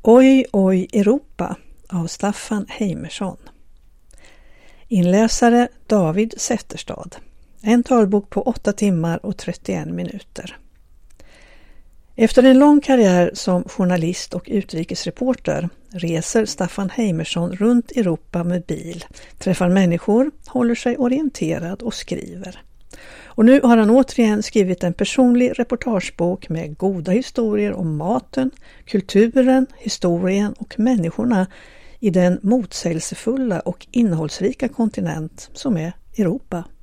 Oj, oj, Europa av Staffan Heimerson. Inläsare David Zetterstad. En talbok på 8 timmar och 31 minuter. Efter en lång karriär som journalist och utrikesreporter reser Staffan Heimerson runt Europa med bil, träffar människor, håller sig orienterad och skriver. Och nu har han återigen skrivit en personlig reportagebok med goda historier om maten, kulturen, historien och människorna i den motsägelsefulla och innehållsrika kontinent som är Europa.